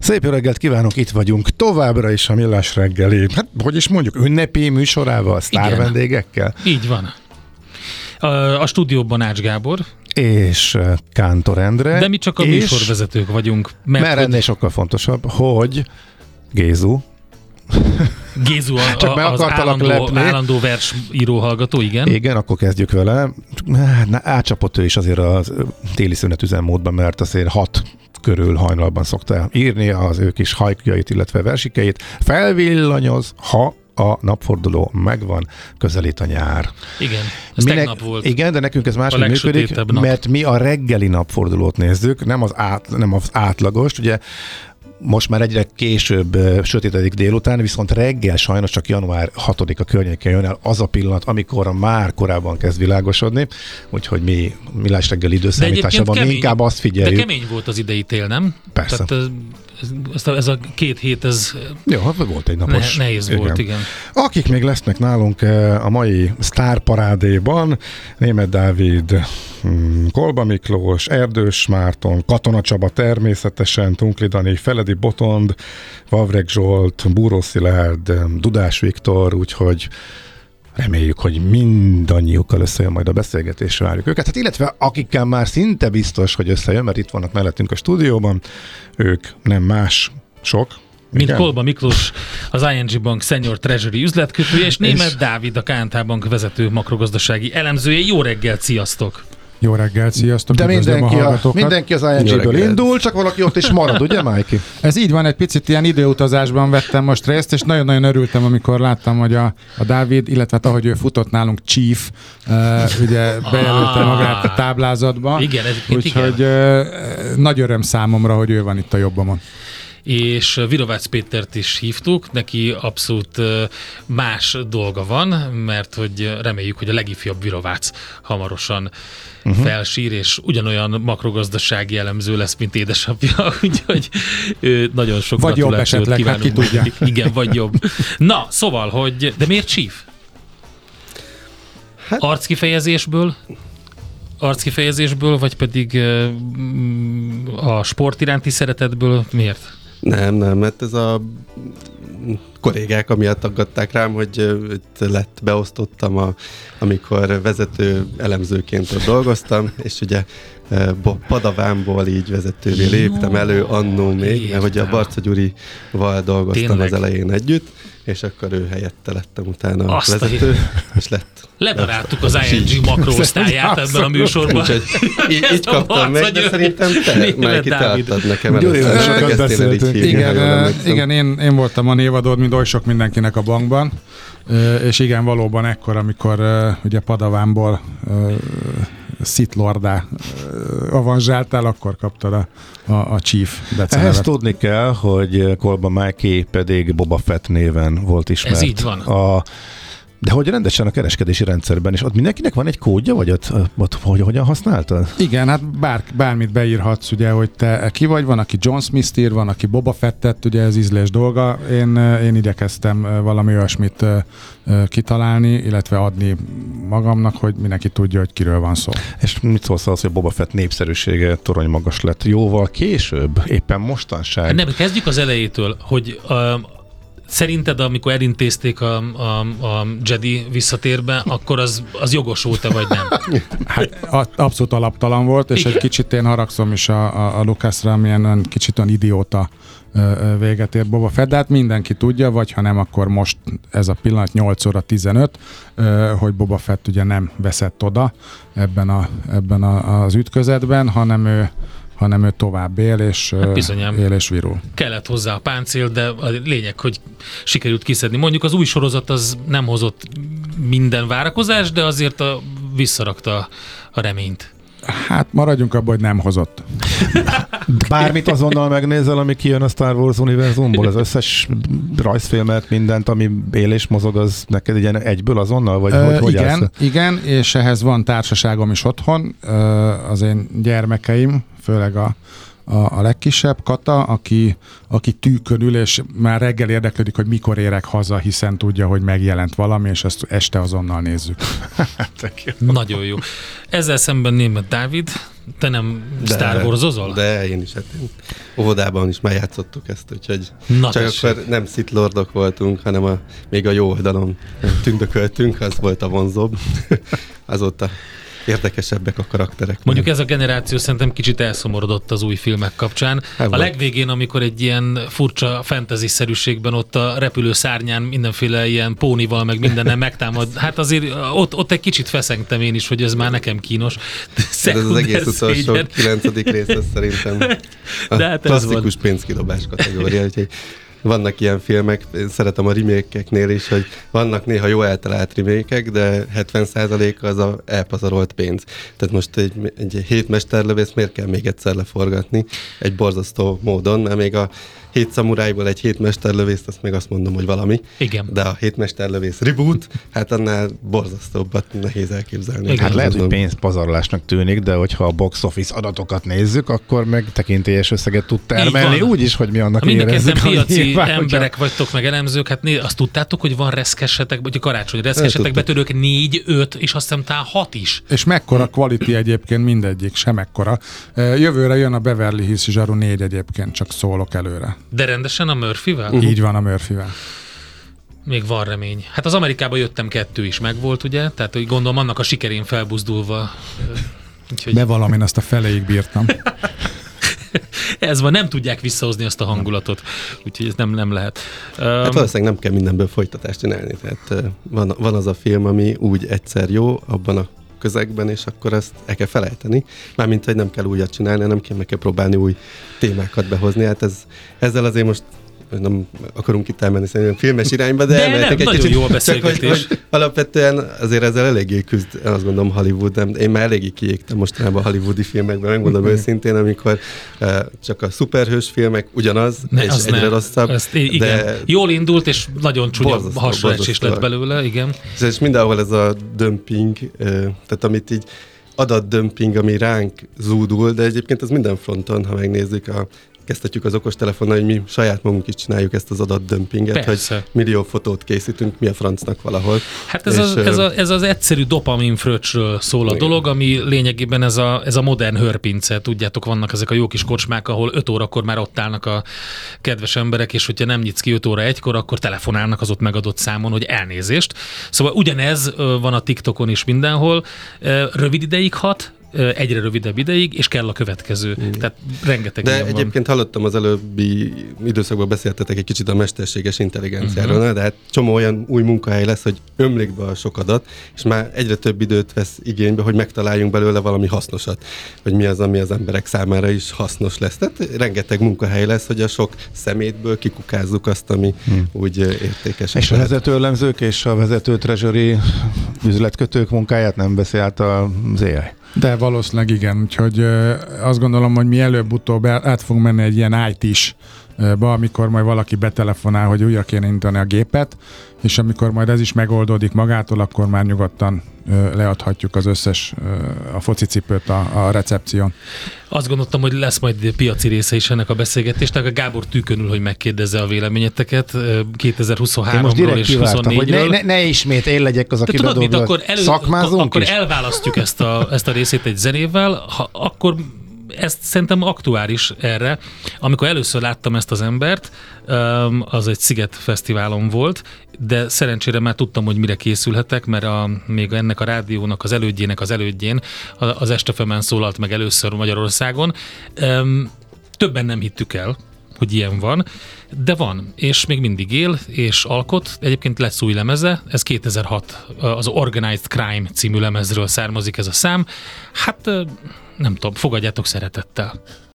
Szép jó reggelt kívánok, itt vagyunk továbbra is a Millás reggeli, hát hogy is mondjuk, ünnepi műsorával, sztár vendégekkel. Így van. A stúdióban Ács Gábor. És Kántor Endre. De mi csak a műsorvezetők vagyunk. Mert ennél sokkal fontosabb, hogy Gézu az állandó versíró hallgató, igen. Igen, akkor kezdjük vele. Átcsapott ő is azért a téli szünet üzemmódban, mert azért 6 körül hajnalban szokta írni az ő kis hajkjait, illetve versikeit. Felvillanyoz, ha a napforduló megvan, közelít a nyár. Igen, ez tegnap volt. Igen, de nekünk ez máshogy működik, mert mi a reggeli napfordulót nézzük, nem az átlagost, ugye most már egyre később sötétedik délután, viszont reggel sajnos csak január 6-a környéken jön el az a pillanat, amikor már korábban kezd világosodni, úgyhogy mi Millás reggel időszámításában inkább azt figyeljük. De kemény volt az idei tél, nem? Persze. Tehát ez a 2 hét, ez jó, hát volt egy napos. Nehéz volt, igen. Akik még lesznek nálunk a mai sztárparádéban, Németh Dávid, Kolba Miklós, Erdős Márton, Katona Csaba természetesen, Tunkli Dani, Feledi Botond, Vavreg Zsolt, Búró Szilárd, Dudás Viktor, úgyhogy reméljük, hogy mindannyiukkal összejön majd a beszélgetésre, várjuk őket. Hát illetve akikkel már szinte biztos, hogy összejön, mert itt vannak mellettünk a stúdióban, ők nem más sok. Mint igen? Kolba Miklós, az ING Bank Senior Treasury üzletkötője, és Németh Dávid, a KNT Bank vezető makrogazdasági elemzője. Jó reggelt, sziasztok! Jó reggelt, sziasztok! De mindenki az ING-ből indul, csak valaki ott is marad, ugye, Májki? Ez így van, egy picit ilyen időutazásban vettem most részt, és nagyon-nagyon örültem, amikor láttam, hogy a Dávid, illetve ahogy ő futott nálunk Chief, ugye bejelölte magát a táblázatba. Igen, úgyhogy nagy öröm számomra, hogy ő van itt a jobbamon. És Virovácz Pétert is hívtuk, neki abszolút más dolga van, mert hogy reméljük, hogy a legifjabb Virovác hamarosan felsír, és ugyanolyan makrogazdasági elemző lesz, mint édesapja, úgyhogy nagyon sok vagy gratulációt jobb esetleg, kívánunk. Hát ki tudja. Igen, vagy jobb. Na, szóval, de miért Chief? Hát... Arckifejezésből, vagy pedig a sport iránti szeretetből? Miért? Nem, mert ez a kollégák amiatt aggatták rám, hogy beosztottam, amikor vezető elemzőként ott dolgoztam, és ugye Padavámból így vezetővé léptem elő annó még, mert hogy a Barca Gyurival dolgoztam tényleg? Az elején együtt, és akkor ő helyette lettem utána a vezető, és lett. Ledaráltuk az ING makróosztályát ebben a műsorban. Úgyhogy így kaptam meg, de szerintem te, Mike, te adtad nekem sokat beszéltünk. Igen, én voltam a névadód, mint oly sok mindenkinek a bankban, és igen, valóban ekkor, amikor ugye Padavánból Sith-lordá avanzsáltál, akkor kaptad a Chief becenevet. Ehhez tudni kell, hogy Kolba Mikey pedig Boba Fett néven volt ismert. Ez így van. De hogy rendesen a kereskedési rendszerben is, ott mindenkinek van egy kódja, vagy ott hogyan használtad? Igen, hát bármit beírhatsz, ugye, hogy te ki vagy, van, aki John Smith-t ír, van, aki Boba Fettet, ugye ez ízlés dolga. Én igyekeztem valami olyasmit kitalálni, illetve adni magamnak, hogy mindenki tudja, hogy kiről van szó. És mit szólsz az, hogy Boba Fett népszerűsége torony magas lett jóval később, éppen mostanság? Nem, kezdjük az elejétől, hogy szerinted, amikor elintézték a Jedi visszatérbe, akkor az jogosult-e, vagy nem? Hát abszolút alaptalan volt, és igen? Egy kicsit én haragszom is a Lucasra, amilyen kicsit olyan idióta véget ért Boba Fett, de hát mindenki tudja, vagy ha nem, akkor most ez a pillanat 8 óra 15, hogy Boba Fett ugye nem veszett oda ebben az ütközetben, hanem ő tovább él, és él és virul. Kellett hozzá a páncél, de a lényeg, hogy sikerült kiszedni. Mondjuk az új sorozat az nem hozott minden várakozás, de azért visszarakta a reményt. Hát maradjunk abban, hogy nem hozott. Bármit azonnal megnézel, ami kijön a Star Wars univerzumból, az összes rajzfilmet, mindent, ami él és mozog, az neked ilyen egyből azonnal, vagy hogy igen, és ehhez van társaságom is otthon, az én gyermekeim, főleg a legkisebb, Kata, aki tűkön ül, és már reggel érdeklődik, hogy mikor érek haza, hiszen tudja, hogy megjelent valami, és ezt este azonnal nézzük. Nagyon jó. Ezzel szemben Németh Dávid, te nem Star Wars-ozol? De én is, hát óvodában is már játszottuk ezt, úgyhogy Na csak tessék. akkor nem Sith Lordok voltunk, hanem még a jó oldalon tündököltünk, az volt a vonzóbb. Azóta érdekesebbek a karakterek. Mondjuk ez a generáció szerintem kicsit elszomorodott az új filmek kapcsán. A legvégén, amikor egy ilyen furcsa fantasy-szerűségben ott a repülő szárnyán mindenféle ilyen pónival, meg mindennel megtámad, hát azért ott egy kicsit feszengtem én is, hogy ez már nekem kínos. Ez az egész utolsó 9. rész, az szerintem a hát klasszikus pénzkidobás kategória, úgyhogy vannak ilyen filmek, én szeretem a remake-eknél is, hogy vannak néha jó eltalált remake-ek, de 70%-a az a elpazarolt pénz. Tehát most egy 7 mesterlövész miért kell még egyszer leforgatni egy borzasztó módon, mert még a 7 szamurájból egy 7 mesterlövészt, azt még azt mondom, hogy valami. Igen. De a 7 mesterlövész reboot, hát annál borzasztóbbat nehéz elképzelni. Igen. Hát lehet, hogy pénzpazarlásnak tűnik, de hogyha a box office adatokat nézzük, akkor meg tekintélyes összeget tud termelni, úgy is, hogy mi annak mind a ketten érezzük. piaci emberek vagytok, meg elemzők, hát azt tudtátok, hogy van reszkesetek, vagy a karácsony reszkesetek betörők 4, 5, és azt hiszem talán 6 is. És mekkora quality egyébként mindegyik, sem mekkora. Jövőre jön a Beverly Hills Zsaru 4 egyébként, csak szólok előre. De rendesen a Murphyvel? Így van, a Murphyvel. Még van remény. Hát az Amerikában jöttem 2 is megvolt, ugye? Tehát hogy gondolom annak a sikerén felbuzdulva. Úgyhogy Bevallom, én azt a feléig bírtam. ez van, nem tudják visszahozni azt a hangulatot. Úgyhogy ez nem lehet. Hát valószínűleg nem kell mindenből folytatást csinálni. Tehát van az a film, ami úgy egyszer jó abban a közegben, és akkor ezt el kell felejteni. Mármint, hogy nem kell újat csinálni, hanem meg kell próbálni új témákat behozni. Hát ezzel azért most nem akarunk itt elmenni szerintem filmes irányba, de elmehetek egy nagyon kicsit. jó a beszélgetés. Hogy alapvetően azért ezzel eléggé küzd, azt gondolom Hollywood, nem, én már eléggé kiégtem mostanában a hollywoodi filmekben, megmondom őszintén, amikor csak a szuperhős filmek ugyanaz, és egyre rosszabb. Igen. Jól indult, és nagyon csúnya hasonlás lett belőle, igen. És mindenhol ez a dömping, tehát amit így adatdömping, ami ránk zúdul, de egyébként az minden fronton, ha megnézzük, kezdhetjük az okostelefonnal, hogy mi saját magunk is csináljuk ezt az adatdömpinget, hogy millió fotót készítünk, mi a francnak valahol. Hát ez az egyszerű dopaminfröccsről szól a dolog, ami lényegében ez a modern hörpince, tudjátok, vannak ezek a jó kis kocsmák, ahol 5 órakor már ott állnak a kedves emberek, és hogyha nem nyitsz ki 5 óra 1-kor, akkor telefonálnak az ott megadott számon, hogy elnézést. Szóval ugyanez van a TikTokon is mindenhol, rövid ideig hat, egyre rövidebb ideig, és kell a következő. Tehát rengeteg de ilyen van. egyébként hallottam az előbbi időszakban beszéltetek egy kicsit a mesterséges intelligenciáról, de hát csomó olyan új munkahely lesz, hogy ömlik be a sok adat, és már egyre több időt vesz igénybe, hogy megtaláljunk belőle valami hasznosat, hogy mi az, ami az emberek számára is hasznos lesz. Tehát rengeteg munkahely lesz, hogy a sok szemétből kikukázzuk azt, ami úgy értékes. És a vezetőelemzők és a vezető treasury üzletkötők munkáját nem veszi át az AI? De valószínűleg igen, úgyhogy azt gondolom, hogy mi előbb-utóbb át fogunk menni egy ilyen IT-s amikor majd valaki betelefonál, hogy újra kéne indítani a gépet, és amikor majd ez is megoldódik magától, akkor már nyugodtan leadhatjuk az összes a focicipőt a recepción. Azt gondoltam, hogy lesz majd piaci része is ennek a beszélgetésnek. A Gábor tűkönül, hogy megkérdezze a véleményeteket 2023-ról és 2024-ről. Hogy ne ismét én legyek az, aki bedobja. Szakmázunk akkor elválasztjuk ezt a részét egy zenével, akkor ez szerintem aktuális erre. Amikor először láttam ezt az embert, az egy Sziget Fesztiválon volt, de szerencsére már tudtam, hogy mire készülhetek, mert még ennek a rádiónak az elődjén az Estefemen szólalt meg először Magyarországon. Többen nem hittük el, hogy ilyen van, de van, és még mindig él, és alkot. Egyébként lesz új lemeze, ez 2006, az Organized Crime című lemezről származik ez a szám. Hát nem tudom, fogadjátok szeretettel.